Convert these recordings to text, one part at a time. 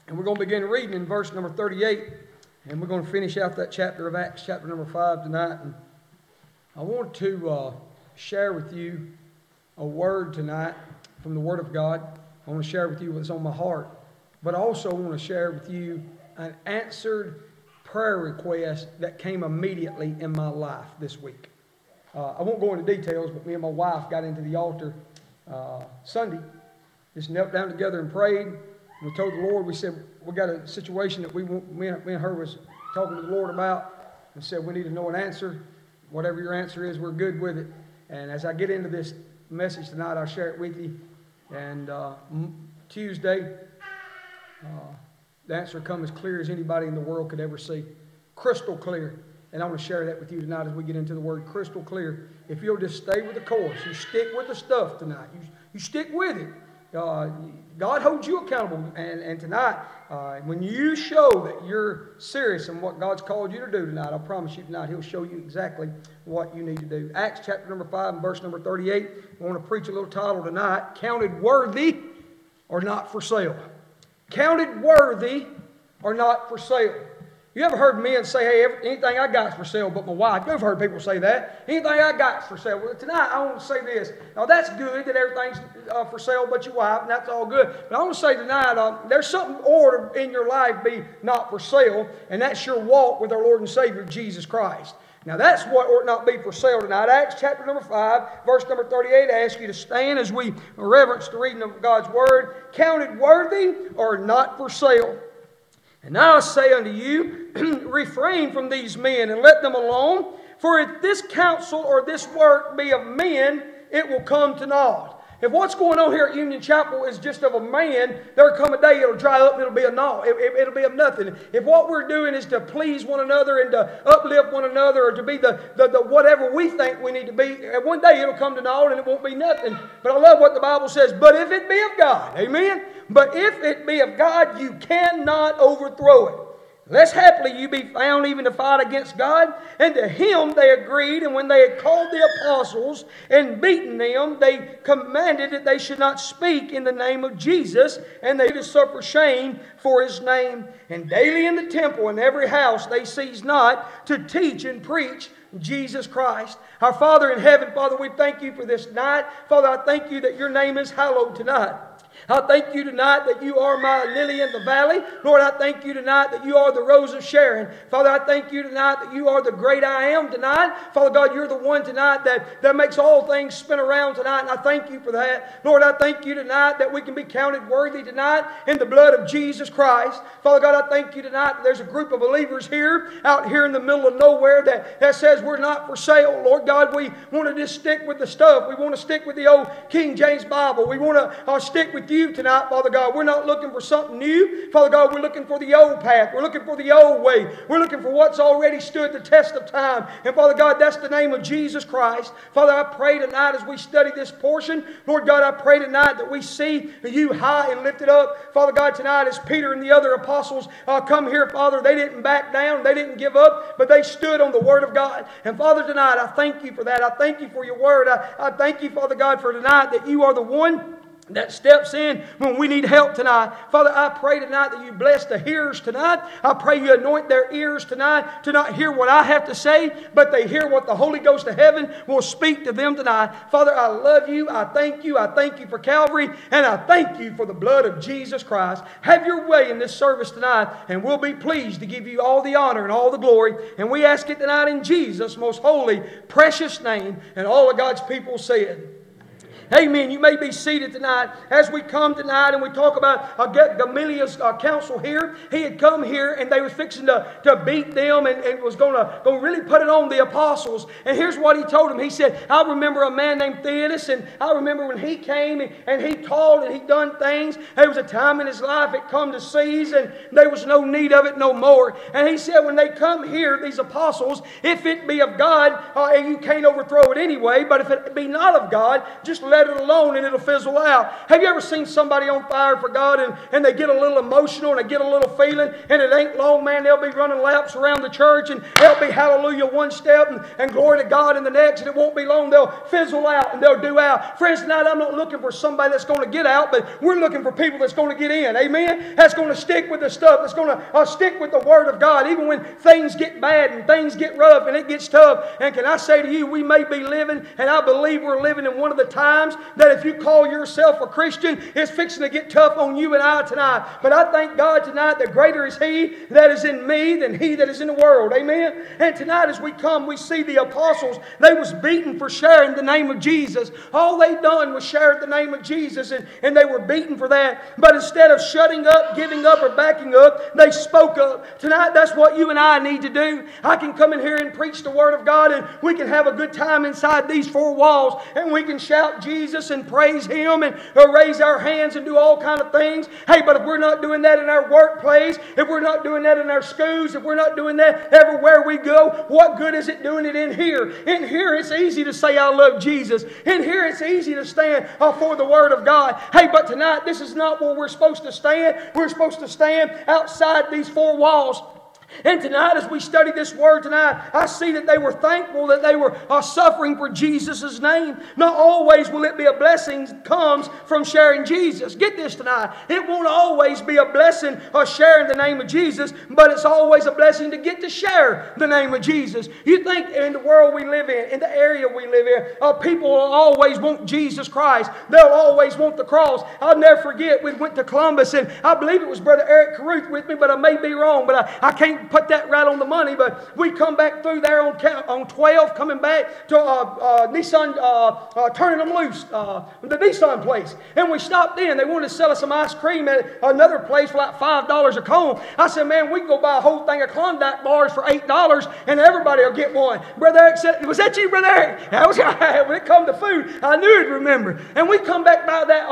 And we're going to begin reading in verse number 38. And we're going to finish out that chapter of Acts, chapter number 5 tonight. And I want to share with you a word tonight from the Word of God. I want to share with you what's on my heart. But I also want to share with you an answered prayer request that came immediately in my life this week. I won't go into details, but me and my wife got into the altar Sunday. Just knelt down together and prayed. We told the Lord, we said, we got a situation that me and her was talking to the Lord about, and said we need to know an answer. Whatever your answer is, we're good with it. And as I get into this message tonight, I'll share it with you. And Tuesday, the answer come as clear as anybody in the world could ever see. Crystal clear. And I want to share that with you tonight as we get into the word crystal clear. If you'll just stay with the course, you stick with the stuff tonight. You stick with it. God holds you accountable. And tonight, when you show that you're serious in what God's called you to do tonight, I promise you tonight, He'll show you exactly what you need to do. Acts chapter number 5 and verse number 38. I want to preach a little title tonight, Counted Worthy or Not for Sale. Counted worthy or not for sale. You ever heard men say, hey, anything I got is for sale but my wife? You've heard people say that. Anything I got is for sale. Well, tonight I want to say this. Now, that's good that everything's for sale but your wife, and that's all good. But I want to say tonight, there's something ordered in your life be not for sale, and that's your walk with our Lord and Savior, Jesus Christ. Now, that's what ought not be for sale tonight. Acts chapter number 5, verse number 38. I ask you to stand as we reverence the reading of God's Word. Counted worthy or not for sale. And now I say unto you, refrain from these men and let them alone. For if this counsel or this work be of men, it will come to naught. If what's going on here at Union Chapel is just of a man, there'll come a day it'll dry up and it'll be a naught. It'll be of nothing. If what we're doing is to please one another and to uplift one another or to be the whatever we think we need to be, one day it'll come to naught and it won't be nothing. But I love what the Bible says, but if it be of God, amen? But if it be of God, you cannot overthrow it. Lest happily you be found even to fight against God. And to him they agreed, and when they had called the apostles and beaten them, they commanded that they should not speak in the name of Jesus, and they to suffer shame for His name. And daily in the temple and every house they ceased not to teach and preach Jesus Christ. Our Father in heaven, Father, we thank You for this night. Father, I thank You that Your name is hallowed tonight. I thank You tonight that You are my lily in the valley. Lord, I thank You tonight that You are the rose of Sharon. Father, I thank You tonight that You are the great I am tonight. Father God, You're the one tonight that makes all things spin around tonight, and I thank You for that. Lord, I thank You tonight that we can be counted worthy tonight in the blood of Jesus Christ. Father God, I thank You tonight that there's a group of believers here, out here in the middle of nowhere that says we're not for sale. Lord God, we want to just stick with the stuff. We want to stick with the old King James Bible. We want to stick with You tonight, Father God. We're not looking for something new. Father God, we're looking for the old path. We're looking for the old way. We're looking for what's already stood the test of time. And Father God, that's the name of Jesus Christ. Father, I pray tonight as we study this portion, Lord God, I pray tonight that we see You high and lifted up. Father God, tonight as Peter and the other apostles come here, Father, they didn't back down. They didn't give up, but they stood on the Word of God. And Father, tonight, I thank You for that. I thank You for Your Word. I thank You, Father God, for tonight that You are the one that steps in when we need help tonight. Father, I pray tonight that You bless the hearers tonight. I pray You anoint their ears tonight to not hear what I have to say, but they hear what the Holy Ghost of heaven will speak to them tonight. Father, I love You. I thank You. I thank You for Calvary, and I thank You for the blood of Jesus Christ. Have Your way in this service tonight, and we'll be pleased to give You all the honor and all the glory. And we ask it tonight in Jesus' most holy, precious name. And all of God's people said, amen. You may be seated tonight as we come tonight and we talk about Gamaliel's counsel here. He had come here and they were fixing to beat them and was going to really put it on the apostles. And here's what he told them. He said, I remember a man named Theonis, and I remember when he came and he taught and he done things. There was a time in his life it come to cease and there was no need of it no more. And he said when they come here, these apostles, if it be of God, you can't overthrow it anyway. But if it be not of God, just let let it alone and it'll fizzle out. Have you ever seen somebody on fire for God and they get a little emotional and they get a little feeling, and it ain't long, man, they'll be running laps around the church and they'll be hallelujah one step and glory to God in the next, and it won't be long, they'll fizzle out and they'll do out. Friends, tonight I'm not looking for somebody that's going to get out, but we're looking for people that's going to get in. Amen? That's going to stick with the stuff, that's going to stick with the Word of God, even when things get bad and things get rough and it gets tough. And can I say to you, we may be living, and I believe we're living in one of the times that if you call yourself a Christian, it's fixing to get tough on you and I tonight. But I thank God tonight that greater is He that is in me than he that is in the world. Amen? And tonight as we come, we see the apostles, they was beaten for sharing the name of Jesus. All they done was share the name of Jesus, and they were beaten for that. But instead of shutting up, giving up, or backing up, they spoke up. Tonight, that's what you and I need to do. I can come in here and preach the Word of God, and we can have a good time inside these four walls, and we can shout Jesus and praise Him and raise our hands and do all kind of things. Hey, but if we're not doing that in our workplace, if we're not doing that in our schools, if we're not doing that everywhere we go, what good is it doing it in here? In here, it's easy to say I love Jesus. In here, it's easy to stand for the Word of God. Hey, but tonight, this is not where we're supposed to stand. We're supposed to stand outside these four walls. And tonight, as we study this Word tonight, I see that they were thankful that they were suffering for Jesus' name. Not always will it be a blessing that comes from sharing Jesus. Get this tonight. It won't always be a blessing of sharing the name of Jesus, but it's always a blessing to get to share the name of Jesus. You think in the world we live in the area we live in, people will always want Jesus Christ. They'll always want the cross. I'll never forget, we went to Columbus, and I believe it was Brother Eric Caruth with me, but I may be wrong, but I can't put that right on the money. But we come back through there on 12, coming back to Nissan, turning them loose, the Nissan place. And we stopped in. They wanted to sell us some ice cream at another place for like $5 a cone. I said, man, we can go buy a whole thing of Klondike bars for $8 and everybody will get one. Brother Eric said, was that you, Brother Eric? That was when it come to food, I knew he'd remember. And we come back by that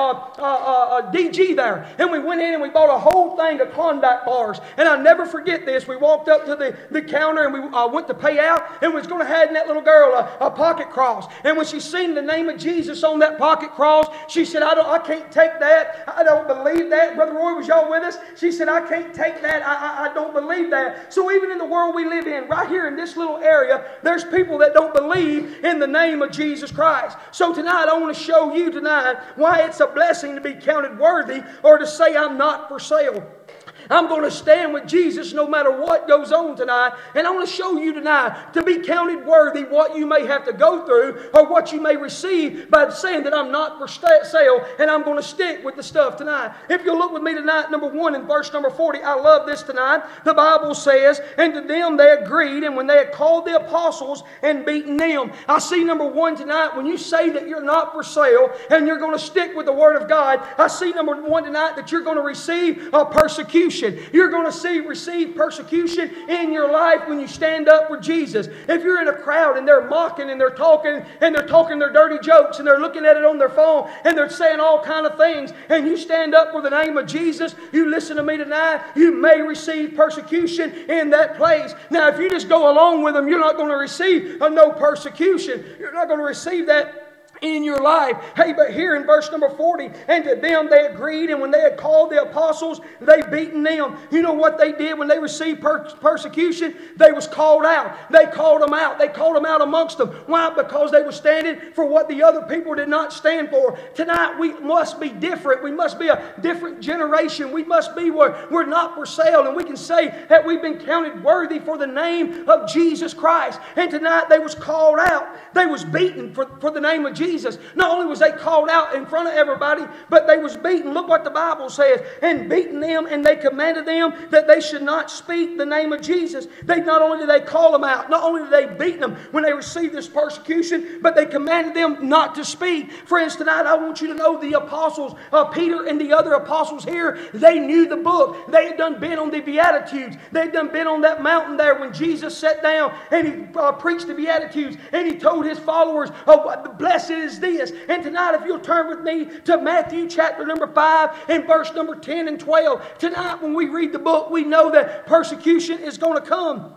DG there, and we went in and we bought a whole thing of Klondike bars. And I'll never forget this. We walked up to the counter and we went to pay out, and was going to hand that little girl a pocket cross. And when she seen the name of Jesus on that pocket cross, she said, I can't take that. I don't believe that. Brother Roy, was y'all with us? She said, I can't take that. I don't believe that. So even in the world we live in, right here in this little area, there's people that don't believe in the name of Jesus Christ. So tonight I want to show you tonight why it's a blessing to be counted worthy, or to say I'm not for sale. I'm going to stand with Jesus no matter what goes on tonight. And I want to show you tonight to be counted worthy what you may have to go through, or what you may receive, by saying that I'm not for sale and I'm going to stick with the stuff tonight. If you'll look with me tonight, number 1 in verse number 40. I love this tonight. The Bible says, and to them they agreed, and when they had called the apostles and beaten them. I see number 1 tonight, when you say that you're not for sale and you're going to stick with the Word of God, I see number 1 tonight that you're going to receive persecution. You're going to receive persecution in your life when you stand up for Jesus. If you're in a crowd and they're mocking and they're talking their dirty jokes, and they're looking at it on their phone and they're saying all kind of things, and you stand up for the name of Jesus, you listen to me tonight, you may receive persecution in that place. Now, if you just go along with them, you're not going to receive no persecution. You're not going to receive that in your life. Hey, but here in verse number 40, and to them they agreed, and when they had called the apostles, they beaten them. You know what they did when they received persecution? They was called out. They called them out. They called them out amongst them. Why? Because they were standing for what the other people did not stand for. Tonight we must be different. We must be a different generation. We must be where we're not for sale, and we can say that we've been counted worthy for the name of Jesus Christ. And tonight they was called out. They was beaten for the name of Jesus. Not only was they called out in front of everybody, but they was beaten. Look what the Bible says. And beaten them, and they commanded them that they should not speak the name of Jesus. Not only did they call them out, not only did they beat them when they received this persecution, but they commanded them not to speak. Friends, tonight I want you to know the apostles, Peter and the other apostles here, they knew the book. They had done been on the Beatitudes. They had done been on that mountain there when Jesus sat down and he preached the Beatitudes, and he told his followers, what the blessed is this. And tonight, if you'll turn with me to Matthew chapter number 5 and verse number 10 and 12. Tonight, when we read the book, we know that persecution is going to come.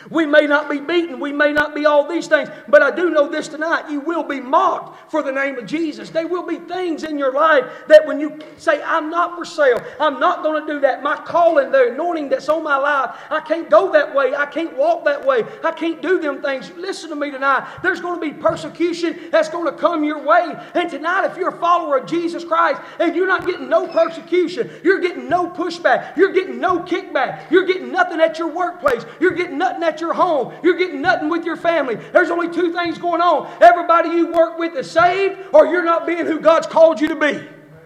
We may not be beaten. We may not be all these things. But I do know this tonight. You will be mocked for the name of Jesus. There will be things in your life that when you say, I'm not for sale. I'm not going to do that. My calling, the anointing that's on my life, I can't go that way. I can't walk that way. I can't do them things. Listen to me tonight. There's going to be persecution that's going to come your way. And tonight, if you're a follower of Jesus Christ and you're not getting no persecution, you're getting no pushback, you're getting no kickback, you're getting nothing at your workplace, you're getting nothing at your home, you're getting nothing with your family. There's only two things going on. Everybody you work with is saved, or you're not being who God's called you to be.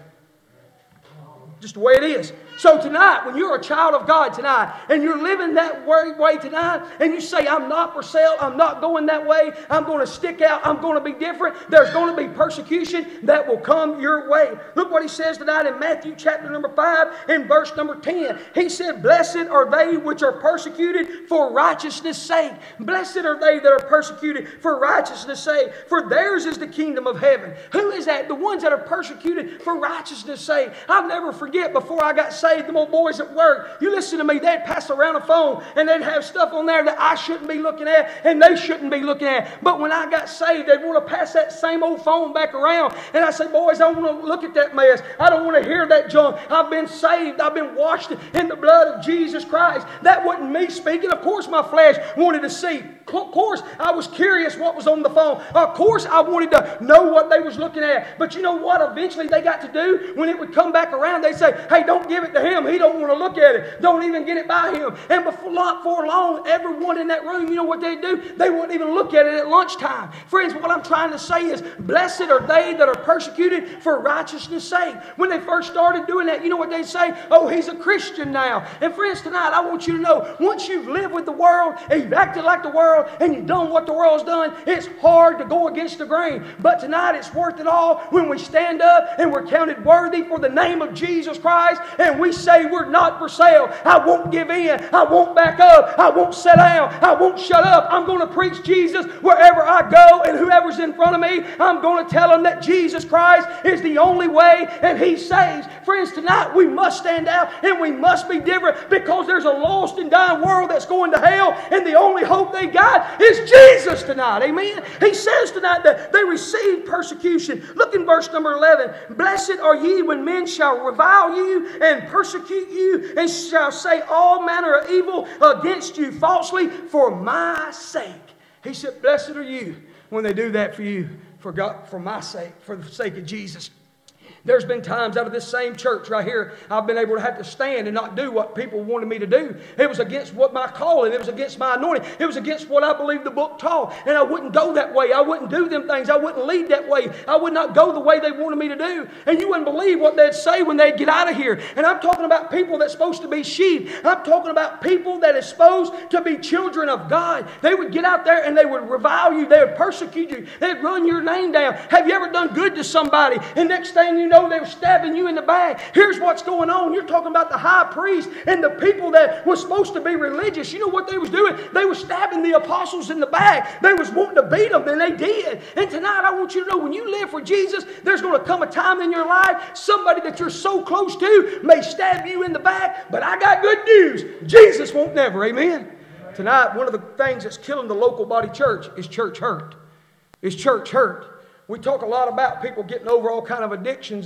Just the way it is. So tonight, when you're a child of God tonight, and you're living that way tonight, and you say, I'm not for sale, I'm not going that way, I'm going to stick out, I'm going to be different, there's going to be persecution that will come your way. Look what he says tonight in Matthew chapter number 5 and verse number 10. He said, blessed are they which are persecuted for righteousness' sake. Blessed are they that are persecuted for righteousness' sake, for theirs is the kingdom of heaven. Who is that? The ones that are persecuted for righteousness' sake. I'll never forget, before I got saved, them old boys at work, you listen to me, they'd pass around a phone and they'd have stuff on there that I shouldn't be looking at and they shouldn't be looking at. But when I got saved, they'd want to pass that same old phone back around. And I said, boys, I don't want to look at that mess. I don't want to hear that junk. I've been saved. I've been washed in the blood of Jesus Christ. That wasn't me speaking. Of course my flesh wanted to see. Of course I was curious what was on the phone. Of course I wanted to know what they was looking at. But you know what eventually they got to do? When it would come back around, they'd say, hey, don't give it to him. He don't want to look at it. Don't even get it by him. And before long, everyone in that room, you know what they'd do? They wouldn't even look at it at lunchtime. Friends, what I'm trying to say is, blessed are they that are persecuted for righteousness' sake. When they first started doing that, you know what they'd say? Oh, he's a Christian now. And friends, tonight I want you to know, once you've lived with the world and you've acted like the world and you've done what the world's done, it's hard to go against the grain. But tonight it's worth it all when we stand up and we're counted worthy for the name of Jesus Christ and we say we're not for sale. I won't give in. I won't back up. I won't sit down. I won't shut up. I'm going to preach Jesus wherever I go, and whoever's in front of me, I'm going to tell them that Jesus Christ is the only way and He saves. Friends, tonight we must stand out and we must be different, because there's a lost and dying world that's going to hell, and the only hope they got is Jesus tonight. Amen. He says tonight that they receive persecution. Look in verse number 11. Blessed are ye when men shall revile you and persecute you, and shall say all manner of evil against you falsely for my sake. He said, blessed are you when they do that for you, for God, for my sake, for the sake of Jesus. There's been times out of this same church right here, I've been able to have to stand and not do what people wanted me to do. It was against what my calling, it was against my anointing, it was against what I believe the book taught. And I wouldn't go that way. I wouldn't do them things. I wouldn't lead that way. I would not go the way they wanted me to do. And you wouldn't believe what they'd say when they'd get out of here. And I'm talking about people that's supposed to be sheep. I'm talking about people that is supposed to be children of God. They would get out there and they would revile you. They would persecute you. They'd run your name down. Have you ever done good to somebody, and next thing you know, they were stabbing you in the back? Here's what's going on. You're talking about the high priest and the people that were supposed to be religious. You know what they was doing? They were stabbing the apostles in the back. They was wanting to beat them, and they did. And tonight I want you to know, when you live for Jesus, there's going to come a time in your life, somebody that you're so close to may stab you in the back, but I got good news. Jesus won't never. Amen? Tonight, one of the things that's killing the local body church is church hurt. Is church hurt. We talk a lot about people getting over all kind of addictions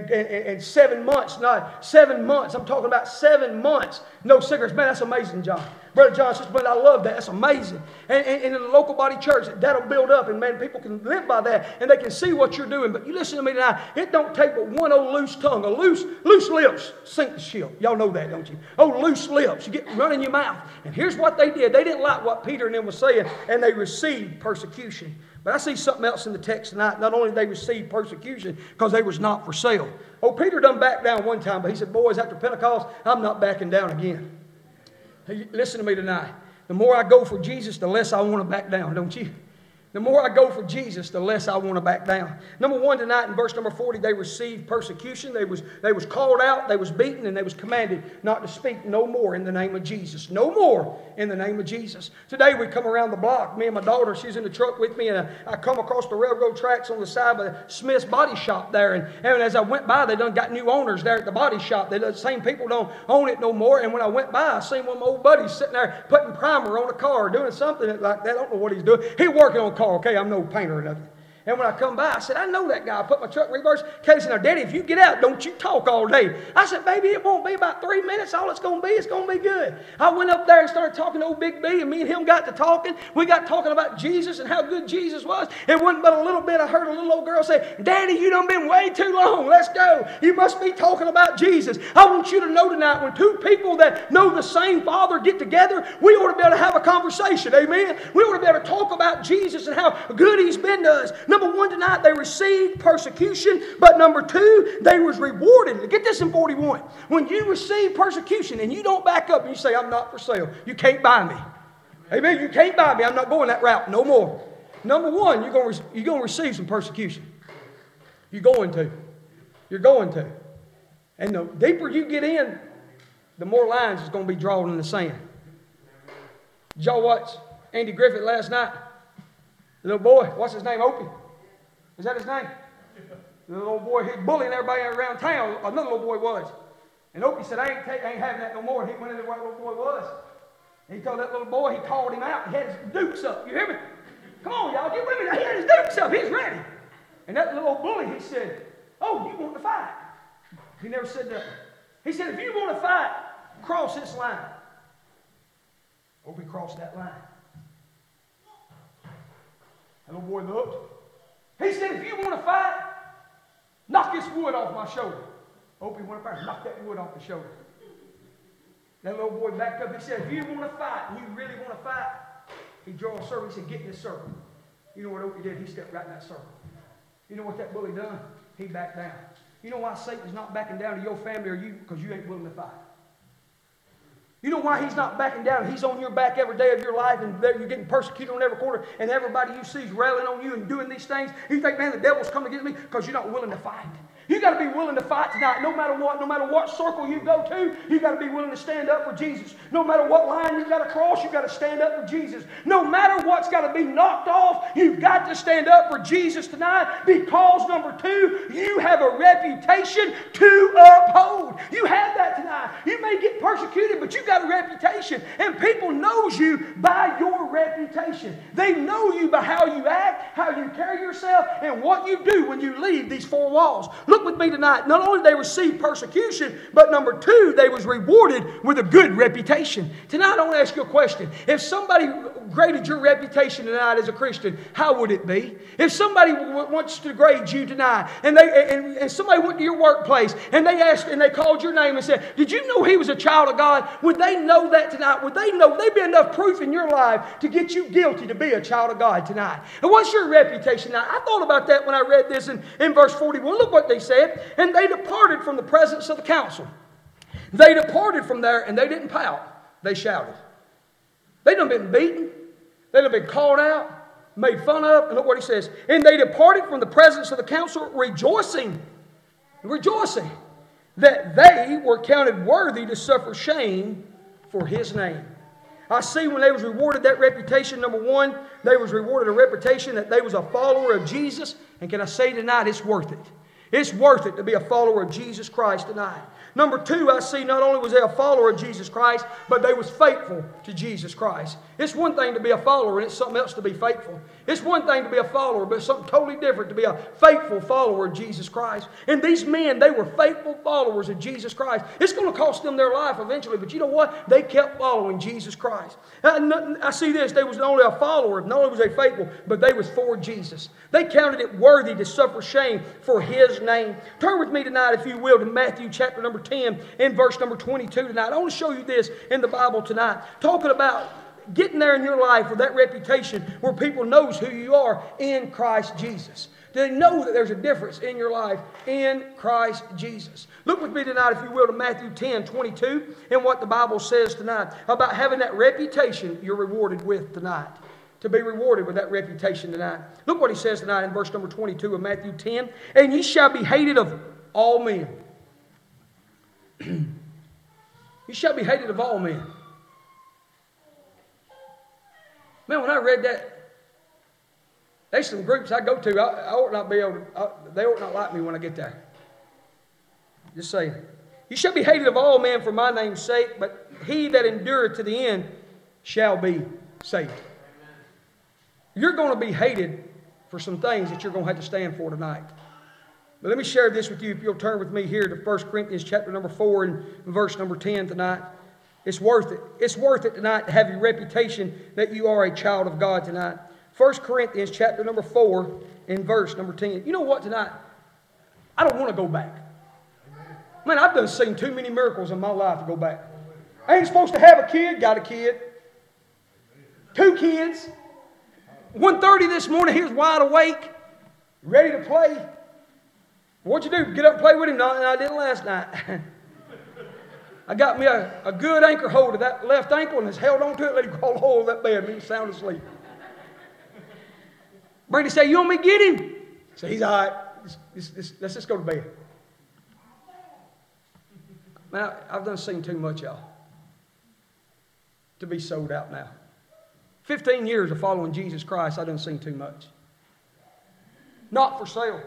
and 7 months. Not 7 months. I'm talking about 7 months. No cigarettes. Man, that's amazing, John. Brother John says, but I love that. That's amazing. And in the local body church, that'll build up. And man, people can live by that. And they can see what you're doing. But you listen to me tonight. It don't take but one old loose tongue. Loose lips sink the ship. Y'all know that, don't you? Oh, loose lips. You get running your mouth. And here's what they did. They didn't like what Peter and them was saying. And they received persecution. But I see something else in the text tonight. Not only did they receive persecution because they was not for sale. Oh, Peter done backed down one time, but he said, boys, after Pentecost, I'm not backing down again. Hey, listen to me tonight. The more I go for Jesus, the less I want to back down, don't you? The more I go for Jesus, the less I want to back down. Number one tonight in verse number 40, they received persecution. They was called out, they was beaten, and they was commanded not to speak no more in the name of Jesus. No more in the name of Jesus. Today we come around the block. Me and my daughter, she's in the truck with me, and I come across the railroad tracks on the side of Smith's Body Shop there. And as I went by, they done got new owners there at the body shop. The same people don't own it no more. And when I went by, I seen one of my old buddies sitting there putting primer on a car, doing something like that. I don't know what he's doing. He working on a car, okay? I'm no painter or nothing. And when I come by, I said, I know that guy. I put my truck in reverse. Katie said, now, Daddy, if you get out, don't you talk all day. I said, baby, it won't be about 3 minutes. All it's going to be good. I went up there and started talking to old Big B, and me and him got to talking. We got talking about Jesus and how good Jesus was. It wasn't but a little bit. I heard a little old girl say, Daddy, you done been way too long. Let's go. You must be talking about Jesus. I want you to know tonight, when two people that know the same Father get together, we ought to be able to have a conversation. Amen? We ought to be able to talk about Jesus and how good He's been to us. Number one tonight, they received persecution, but number two, they was rewarded. Get this in 41. When you receive persecution and you don't back up and you say, I'm not for sale, you can't buy me. Amen. You can't buy me. I'm not going that route no more. Number one, you're going to receive some persecution. You're going to. You're going to. And the deeper you get in, the more lines is going to be drawn in the sand. Did y'all watch Andy Griffith last night? The little boy, what's his name? Opie. Is that his name? The little boy, he's bullying everybody around town. Another little boy was. And Opie said, I ain't having that no more. And he went into where the little boy was. And he told that little boy, he called him out. He had his dukes up. You hear me? Come on, y'all, get with me. He had his dukes up. He's ready. And that little old bully, he said, oh, you want to fight? He never said that. He said, if you want to fight, cross this line. Opie crossed that line. That little boy looked. He said, if you want to fight, knock this wood off my shoulder. Opie went up there and knocked that wood off the shoulder. That little boy backed up. He said, if you want to fight, and you really want to fight, he drew a circle. He said, get in this circle. You know what Opie did? He stepped right in that circle. You know what that bully done? He backed down. You know why Satan's not backing down to your family or you? Because you ain't willing to fight. You know why he's not backing down? He's on your back every day of your life, and you're getting persecuted on every corner, and everybody you see is railing on you and doing these things. You think, man, the devil's coming against me? Because you're not willing to fight. You got to be willing to fight tonight, no matter what circle you go to. You got to be willing to stand up for Jesus. No matter what line you got to cross, you got to stand up for Jesus. No matter what's got to be knocked off, you've got to stand up for Jesus tonight, because number two, you have a reputation to uphold. You have that tonight. You may get persecuted, but you got a reputation, and people knows you by your reputation. They know you by how you act, how you carry yourself, and what you do when you leave these four walls. Look with me tonight. Not only did they receive persecution, but number two, they was rewarded with a good reputation. Tonight, I want to ask you a question. If somebody graded your reputation tonight as a Christian, how would it be? If somebody wants to grade you tonight, and somebody went to your workplace, and they asked, and they called your name and said, did you know he was a child of God? Would they know that tonight? Would they know? There'd be enough proof in your life to get you guilty to be a child of God tonight. And what's your reputation now? I thought about that when I read this in verse 41. Look what they said. And they departed from the presence of the council. They departed from there, and they didn't pout. They shouted. They done been beaten. They done been called out, made fun of. And look what he says. And they departed from the presence of the council, rejoicing that they were counted worthy to suffer shame for his name. I see when they was rewarded that reputation, number one, they was rewarded a reputation that they was a follower of Jesus. And can I say tonight, it's worth it. It's worth it to be a follower of Jesus Christ tonight. Number two, I see not only was they a follower of Jesus Christ, but they was faithful to Jesus Christ. It's one thing to be a follower, and it's something else to be faithful. It's one thing to be a follower, but it's something totally different to be a faithful follower of Jesus Christ. And these men, they were faithful followers of Jesus Christ. It's going to cost them their life eventually, but you know what? They kept following Jesus Christ. I see this. They was not only a follower, not only was they faithful, but they was for Jesus. They counted it worthy to suffer shame for His name. Turn with me tonight, if you will, to Matthew chapter number 10 in verse number 22 tonight. I want to show you this in the Bible tonight. Talking about getting there in your life with that reputation where people knows who you are in Christ Jesus. Do they know that there's a difference in your life in Christ Jesus? Look with me tonight, if you will, to Matthew 10:22 and what the Bible says tonight about having that reputation you're rewarded with tonight. to be rewarded with that reputation tonight. Look what he says tonight in verse number 22 of Matthew 10. And ye shall be hated of all men. You shall be hated of all men. Man, when I read that, there's some groups I go to, I ought not be able to, they ought not like me when I get there. Just saying. You shall be hated of all men for my name's sake, but he that endureth to the end shall be saved. You're going to be hated for some things that you're going to have to stand for tonight. But let me share this with you. If you'll turn with me here to 1 Corinthians chapter number 4 and verse number 10 tonight. It's worth it. It's worth it tonight to have your reputation that you are a child of God tonight. 1 Corinthians chapter number 4 and verse number 10. You know what tonight? I don't want to go back. Man, I've done seen too many miracles in my life to go back. I ain't supposed to have a kid, got a kid. 2 kids. 1:30 this morning, he was wide awake, ready to play. What'd you do? Get up and play with him? No, I didn't last night. I got me a good anchor hold of that left ankle and has held on to it, let him crawl all over that bed and he's sound asleep. Brady said, you want me to get him? I said, he's all right. Let's just go to bed. Man, I've done seen too much, y'all, to be sold out now. 15 years of following Jesus Christ, I done seen too much. Not for sale.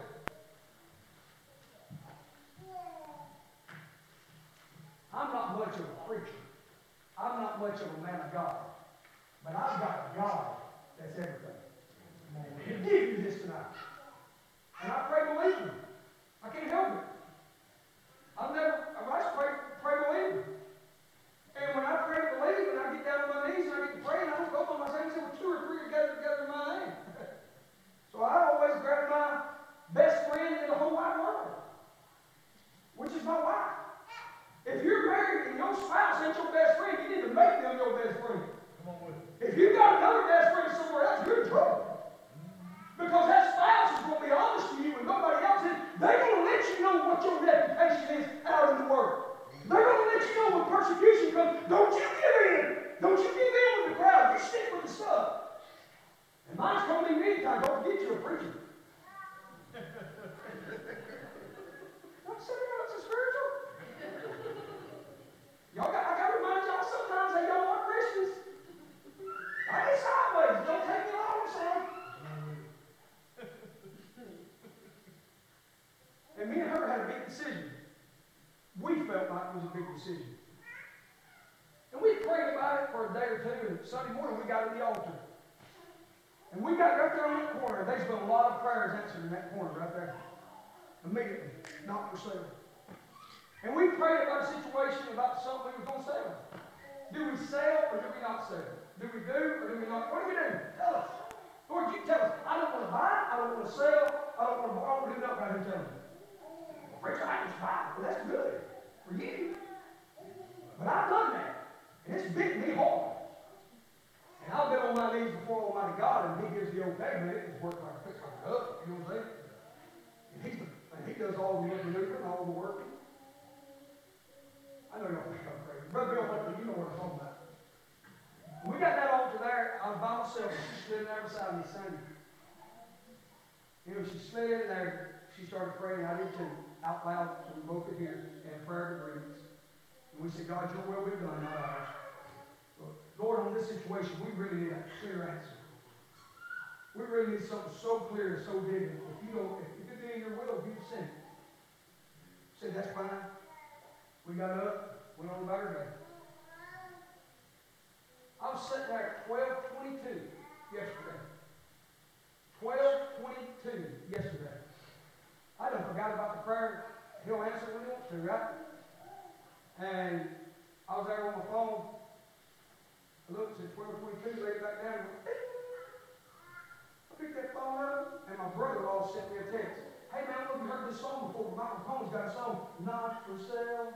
I'm not much of a preacher. I'm not much of a man of God. But I've got a God that's everything. He'll give you this tonight. And I pray believe him. I can't help it. I just pray believe him. And when I pray believe and I get down on my knees and I get to pray and I don't go on my knees until 2 or 3 are gathered together in my name. So I always grab my best friend in the whole wide world, which is my wife. If you're married and your spouse ain't your best friend, you need to make them your best friend. If you got another best friend somewhere else, you're in trouble. Because that spouse is going to be honest to you and nobody else is. They're going to let you know what your reputation is out in the world. They're going to let you know when persecution comes. Don't you give in. Don't you give in with the crowd. You stick with the stuff. And mine's told me many times, don't forget you're a preacher. I'm saying it's a spiritual. I got to remind y'all sometimes they don't want Christians. I get sideways. Don't take me long, son. And me and her had a big decision. We felt like it was a big decision. And we prayed about it for a day or two, and Sunday morning we got in the altar. And we got right there on that corner. There's been a lot of prayers answered in that corner right there. Immediately. Not for sale. And we prayed about a situation, about something we were going to sell. Do we sell or do we not sell? Do we do or do we not? What do we do? Tell us. Lord, you tell us. I don't want to buy. I don't want to sell. I don't want to borrow. Do nothing. I can tell you. Preacher, I just buy. Well, that's good for you. But I've done that. And it's bitten me hard. And I've been on my knees before Almighty God, and He gives the okay, man. It just works like a fix like a up. You know what I'm saying? And He does all the maneuvering, all the working. I know y'all think I'm crazy. Brother Bill, you know what I'm talking about. When we got that altar there, I was by myself. She stood there beside me Sunday. You know, she slid in there. She started praying. I did too, out loud, so we both could hear, and prayer of agreements. And we said, God, your will be done, not ours. Lord, on this situation, we really need a clear answer. We really need something so clear and so vivid. If it be in your will, you send it. Said, that's fine. We got up, went on about our day. I was sitting there at 12:22 yesterday. 12:22 yesterday. I done forgot about the prayer. He'll answer when he wants to, right? And I was there on my phone. I looked at 12:22, laid it back down. I picked that phone up, and my brother-in-law sent me a text. Hey man, I don't know if you heard this song before, but Michael Cohen's got a song, Not for Sale.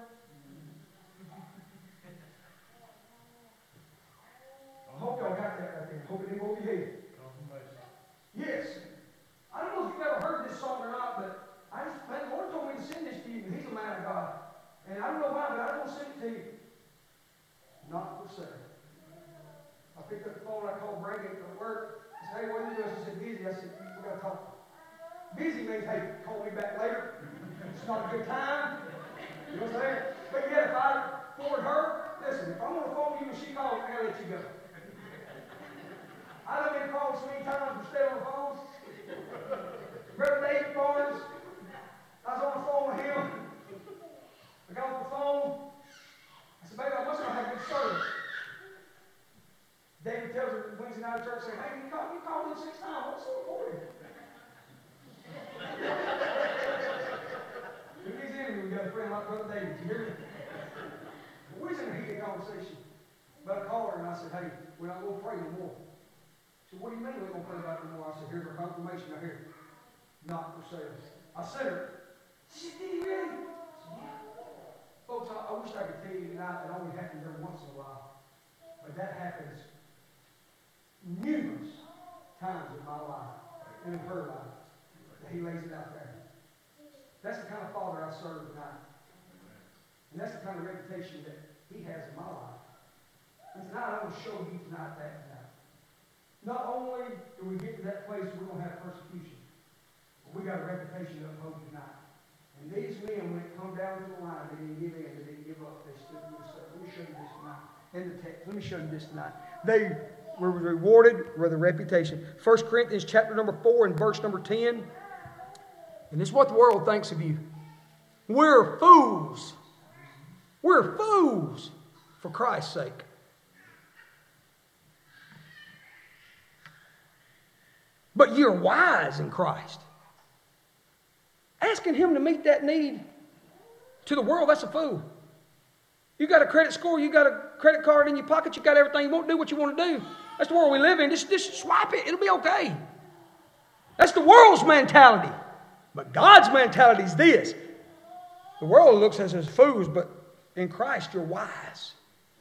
I hope y'all got that right there. I hope it ain't over your head. Yes. I don't know if you've ever heard this song or not, but the Lord told me to send this to you, and He's a man of God. And I don't know why, but I don't send it to you. Not for sale. I picked up the phone, I called Brandon at work. I said, hey, what are you doing? She said, busy. I said, we got to talk. Busy means, hey, call me back later. It's not a good time. You know what I'm saying? But yet, if I forward her, listen, if I'm on the phone with you and she calls, I gotta let you go. I done been called so many times and stayed on the phone. Brother Dave Barnes, I was on the phone with him. I got off the phone. I said, baby, I must not have good service. David tells her Wednesday night at church, saying, hey, you called in 6 times. What's so important? If he's in here, we got a friend like Brother David. You hear me? But we was in a heated conversation. But I called her and I said, hey, we're not going to pray no more. She said, what do you mean we're going to pray about it no more? I said, here's our confirmation right here. Not for sale. I sent her. She said, did he really? I said, yeah. Folks, I wish I could tell you tonight it only happens every once in a while. But that happens numerous times in my life and in her life. That he lays it out there. That's the kind of father I serve tonight. And that's the kind of reputation that he has in my life. And tonight I want to show you tonight that tonight. Not only do we get to that place where we're going to have persecution, but we got a reputation to uphold tonight. And these men, when it come down to the line, they didn't give in, they didn't give up, they stood to themselves. Let me show you this tonight. In the text, let me show you this tonight. They were rewarded with a reputation. 1 Corinthians chapter number 4 and verse number 10. And this is what the world thinks of you. We're fools. We're fools for Christ's sake. But you're wise in Christ. Asking him to meet that need to the world, that's a fool. You got a credit score, you got a credit card in your pocket, you got everything, you won't do what you want to do. That's the world we live in. Just swipe it, it'll be okay. That's the world's mentality. But God's mentality is this. The world looks at us as fools, but in Christ you're wise.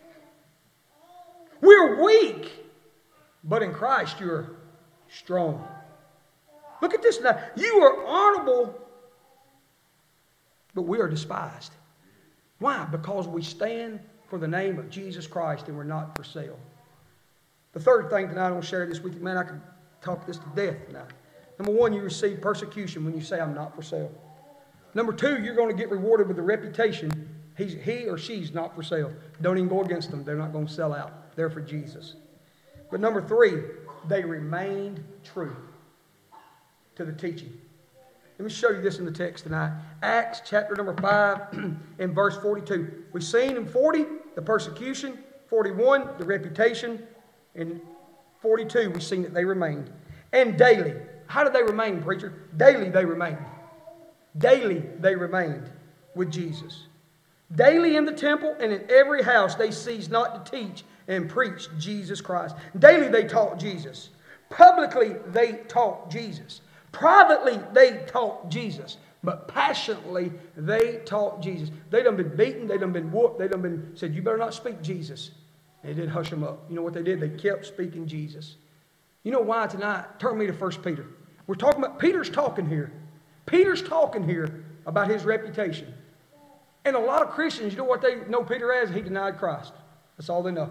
We're weak, but in Christ you're strong. Look at this now. You are honorable, but we are despised. Why? Because we stand for the name of Jesus Christ and we're not for sale. The third thing tonight I want to share this with you. Man, I could talk this to death tonight. Number one, you receive persecution when you say, I'm not for sale. Number two, you're going to get rewarded with a reputation. He or she's not for sale. Don't even go against them. They're not going to sell out. They're for Jesus. But number three, they remained true to the teaching. Let me show you this in the text tonight. Acts chapter number 5 and verse 42. We've seen in 40 the persecution, 41 the reputation, and 42 we've seen that they remained. And daily. How did they remain, preacher? Daily they remained. Daily they remained with Jesus. Daily in the temple and in every house they ceased not to teach and preach Jesus Christ. Daily they taught Jesus. Publicly they taught Jesus. Privately they taught Jesus. But passionately they taught Jesus. They done been beaten, they done been whooped, they done been said, you better not speak Jesus. And they didn't hush them up. You know what they did? They kept speaking Jesus. You know why tonight? Turn me to 1 Peter. We're talking about, Peter's talking here. Peter's talking here about his reputation. And a lot of Christians, you know what they know Peter as? He denied Christ. That's all they know.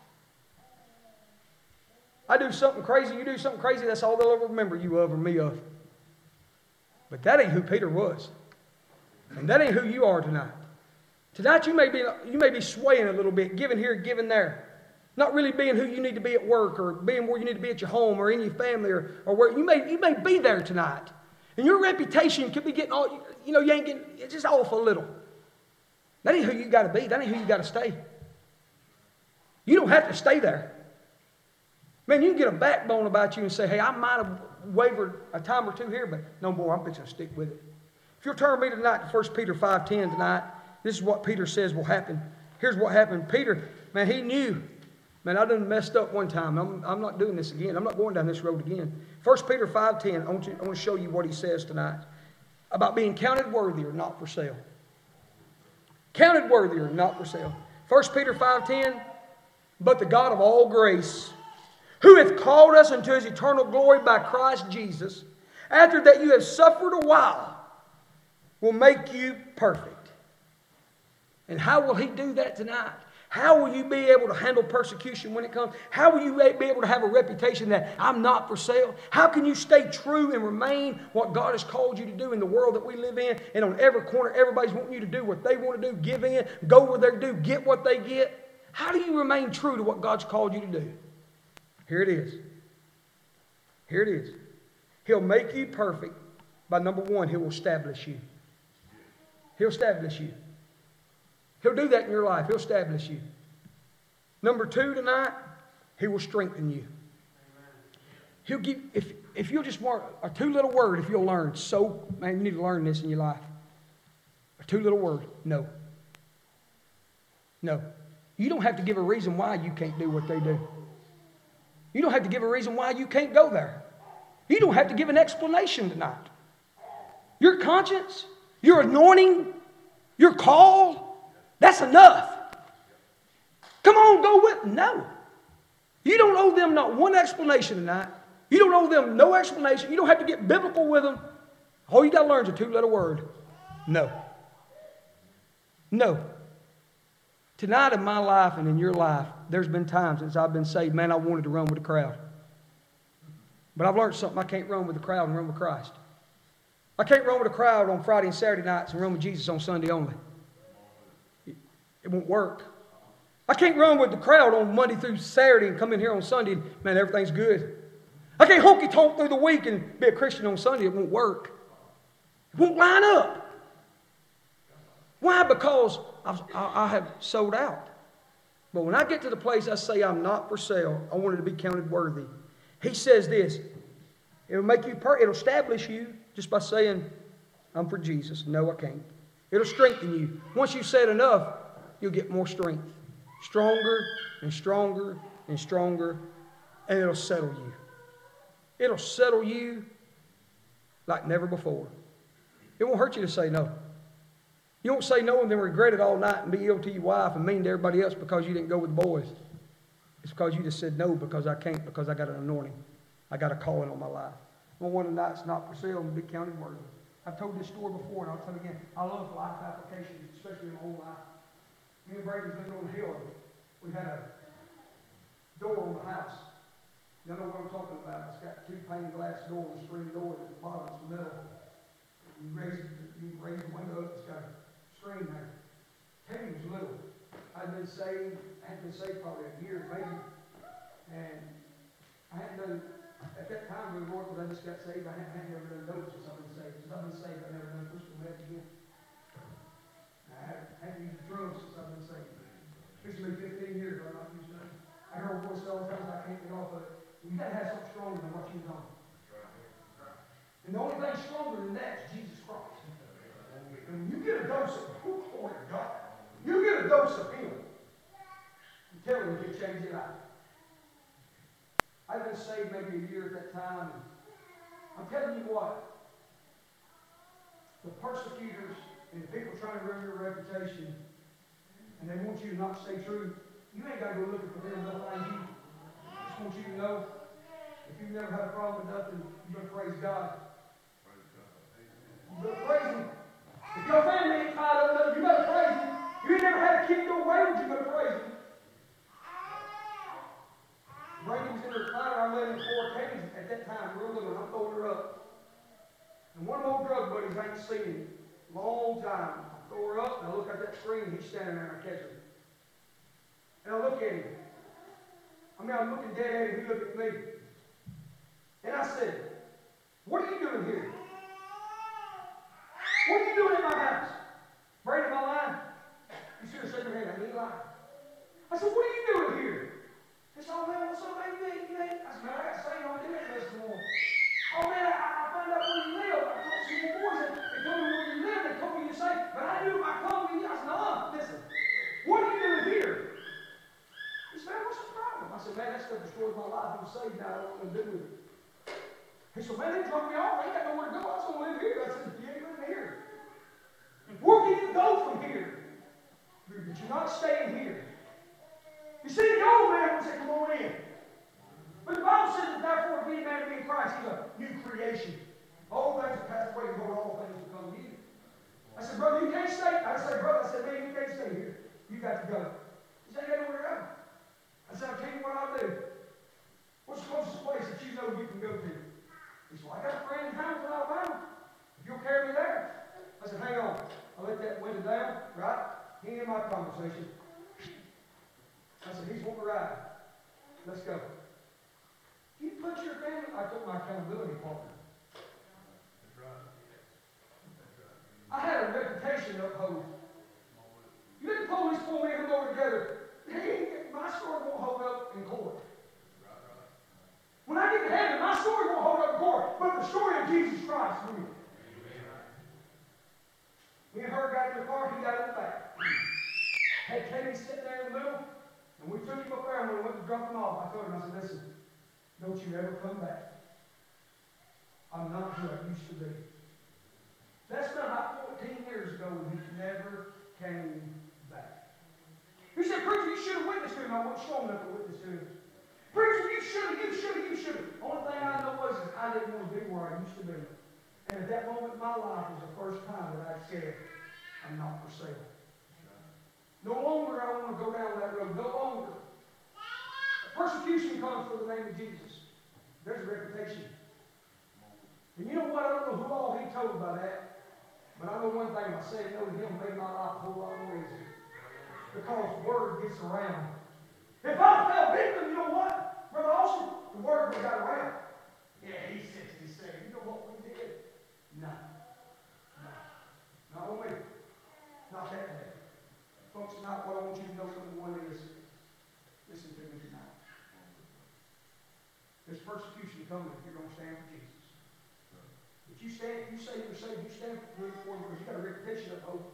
I do something crazy, you do something crazy, that's all they'll ever remember you of or me of. But that ain't who Peter was. And that ain't who you are tonight. Tonight you may be swaying a little bit, giving here, giving there. Not really being who you need to be at work or being where you need to be at your home or in your family or where you may be there tonight. And your reputation could be getting all, you ain't getting, it's just off a little. That ain't who you got to be. That ain't who you got to stay. You don't have to stay there. Man, you can get a backbone about you and say, hey, I might have wavered a time or two here, but no more. I'm fixing to stick with it. If you'll turn with me tonight to 1 Peter 5:10 tonight, this is what Peter says will happen. Here's what happened. Peter, man, he knew. Man, I done messed up one time. I'm not doing this again. I'm not going down this road again. 1 Peter 5:10, I want to show you what he says tonight about being counted worthy or not for sale. Counted worthy or not for sale. 1 Peter 5:10, but the God of all grace, who hath called us unto his eternal glory by Christ Jesus, after that you have suffered a while, will make you perfect. And how will he do that tonight? How will you be able to handle persecution when it comes? How will you be able to have a reputation that I'm not for sale? How can you stay true and remain what God has called you to do in the world that we live in? And on every corner, everybody's wanting you to do what they want to do, give in, go where they do, get what they get. How do you remain true to what God's called you to do? Here it is. Here it is. He'll make you perfect by number one, He will establish you. He'll establish you. He'll do that in your life. He'll establish you. Number two tonight, He will strengthen you. He'll give, if you'll just want a two-little word, if you'll learn, man, you need to learn this in your life. A two-little word, no. No. You don't have to give a reason why you can't do what they do. You don't have to give a reason why you can't go there. You don't have to give an explanation tonight. Your conscience, your anointing, your call, that's enough. Come on, go with them. No. You don't owe them not one explanation tonight. You don't owe them no explanation. You don't have to get biblical with them. All you got to learn is a two-letter word. No. No. Tonight in my life and in your life, there's been times since I've been saved, man, I wanted to run with the crowd. But I've learned something. I can't run with the crowd and run with Christ. I can't run with a crowd on Friday and Saturday nights and run with Jesus on Sunday only. It won't work. I can't run with the crowd on Monday through Saturday and come in here on Sunday and, man, everything's good. I can't honky-tonk through the week and be a Christian on Sunday. It won't work. It won't line up. Why? Because I have sold out. But when I get to the place I say I'm not for sale, I wanted to be counted worthy. He says this. It'll make you, it'll establish you just by saying, I'm for Jesus. No, I can't. It'll strengthen you. Once you've said enough, you'll get more strength. Stronger and stronger and stronger. And it'll settle you. It'll settle you like never before. It won't hurt you to say no. You won't say no and then regret it all night and be ill to your wife and mean to everybody else because you didn't go with the boys. It's because you just said no because I can't, because I got an anointing. I got a calling on my life. Well, one of the nights not for sale and be counted worthy. I've told this story before and I'll tell it again. I love life applications, especially in my own life. Me and Brady's living on the hill. We had a door on the house. You know what I'm talking about. It's got two pane glass doors, screen doors at the bottom, it's metal. You raise the window up, it's got a screen there. Teddy was little. I hadn't been saved probably a year, maybe. And I hadn't done, at that time we were because I just got saved, I hadn't never done notes since I've been saved. Since I've been saved, I've never done Christian meth again. I haven't used drugs since I've been saved. It's been 15 years, I've not used none. I hear a voice all the time, I can't get off of it. You got to have something stronger than what you've done. And the only thing stronger than that is Jesus Christ. And when you get a dose of, oh, glory to God, you get a dose of Him, I'm telling you, He'll change your life. I've been saved maybe a year at that time. And I'm telling you what, the persecutors and the people trying to ruin your reputation, and they want you to not stay true, you ain't got to go looking for them to find you. I just want you to know, if you've never had a problem with nothing, you better praise God. You better praise Him. If your family ain't tied up with you better praise Him. You ain't never had a kid go away, you better praise Him. Brady was in the recliner, I let him 4 Teddy's at that time, real little, and I'm throwing her up. And one of my old drug buddies I ain't seen him a long time. I throw her up, and I look at that screen, and he's standing there, and I catch him. And I look at him. I'm looking dead at him, he looked at me. And I said, what are you doing here? What are you doing in my house? Brady, am I lying? You should have shaken your head, I ain't lying. I said, what are you doing here? He said, oh man, what's up, baby? I said, man, I got to say, I don't do that this morning. Oh man, I found out where you live. I talked to some more boys, they told me where you live, they told me you say, but I knew if I come to you. I said, no, listen, what are you doing here? He said, man, what's the problem? I said, man, that stuff destroyed my life. I'm saved now, I don't want to do with it. He said, man, they dropped me off. I ain't got nowhere to go. I was going to live here. I said, you ain't living here. Where can you go from here? But you're not staying here. You see, the old man would say, come on in. But the Bible says that therefore, if any man be in Christ, he's a new creation. All things have passed away, and behold, all things become new. I said, brother, you can't stay. I said, brother, man, you can't stay here. You got to go. He said, I said, he's wanting to ride. Let's go. You put your family, I took my accountability partner. That's right. That's right. I had a reputation to uphold. You let the police pull me and him over together. My story won't hold up in court. When I get to heaven, my story won't hold up in court, but the story of Jesus Christ will. Me and her got in the car, he got in the back. Had Katie sit there in the middle, and we took him up there, and when we went to drop him off, I told him, I said, listen, don't you ever come back. I'm not who I used to be. That's been about 14 years ago, and he never came back. He said, preacher, you should have witnessed to him. I wasn't strong enough to witness to him. Preacher, you should have. Only thing I know was I didn't want to be where I used to be. And at that moment in my life was the first time that I said, I'm not for sale. No longer I want to go down that road. No longer. Persecution comes for the name of Jesus. There's a reputation. And you know what? I don't know who all he told by that. But I know one thing. I said no to him made my life a whole lot more easy. Because the word gets around. If I fell victim, you know what? Brother Austin, the word got around. Yeah, he said, you know what we did? No. Not on me. Not that day. Folks, tonight what I want you to know number one is, listen to me tonight. There's persecution coming if you're going to stand for Jesus. If you stand, you say you're saved, you stand for him because you've got a reputation of hope.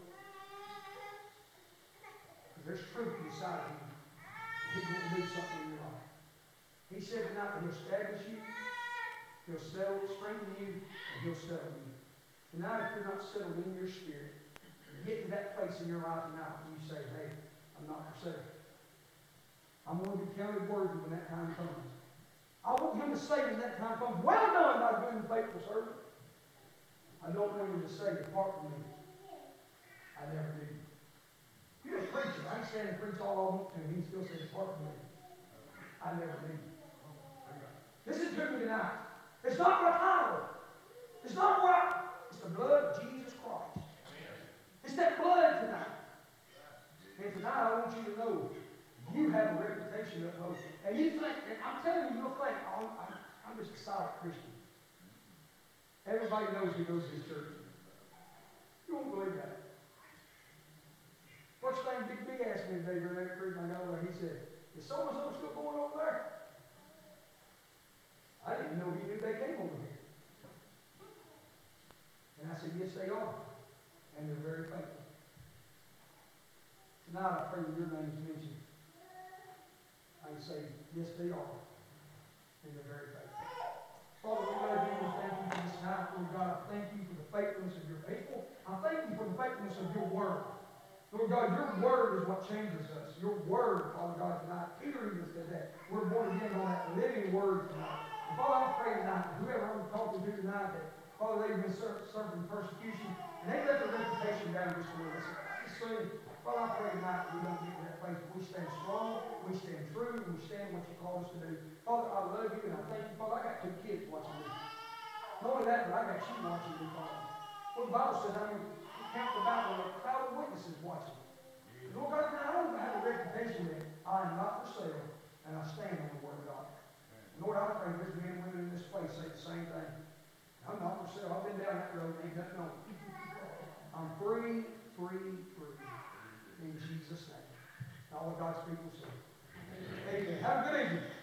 Because there's truth inside of him. He's going to do something in your life. He said tonight that he'll establish you, he'll settle, strengthen you, and he'll settle you. Tonight, if you're not settled in your spirit, you get to that place in your life tonight when you say, hey, I'm not for sale. I'm going to be counted worthy when that time comes. I want him to say when that time comes, well done, thy good and faithful servant. I don't want him to say, depart from me. I never did. You're a preacher. I can stand and preach all I want to, and he still says, depart from me. I never did. Listen to me tonight. It's not for a title. It's not right. It's the blood of Jesus Christ. It's that blood tonight. And tonight I want you to know you have a reputation of hope. And you think, and I'm telling you, you'll think, oh, I'm just a solid Christian. Everybody knows who goes to his church. You won't believe that. First thing Big B asked me today during that preaching I got over there, he said, is so-and-so still going over there? I didn't know he knew they came over here. And I said, yes, they are. And they're very faithful. Tonight I pray that your name is mentioned. I can say, yes, they are. And they're very faithful. Father, we love you and thank you for this night. Lord God, I thank you for the faithfulness of your people. I thank you for the faithfulness of your word. Lord God, your word is what changes us. Your word, Father God, tonight. Peter even said that. We're born again on that living word tonight. And Father, I pray tonight that whoever I'm talking to tonight, that Father, they've been suffering persecution, and they let their reputation down just a little. Father, I pray tonight that we don't get to that place where we stand strong, we stand true, and we stand what you call us to do. Father, I love you and I thank you. Father, I got 2 kids watching me. Not only that, but I got you watching me, Father. Well, the Bible says, I'm going to count the battle of a crowd of witnesses watching. Lord God, now I want to have a reputation that I am not for sale, and I stand on the word of God. And Lord, I pray there's men and women in this place say the same thing. I'm not for sale. I've been down that road, ain't nothing on me. I'm free. In Jesus' name. All of God's people say. Amen. Have a good evening.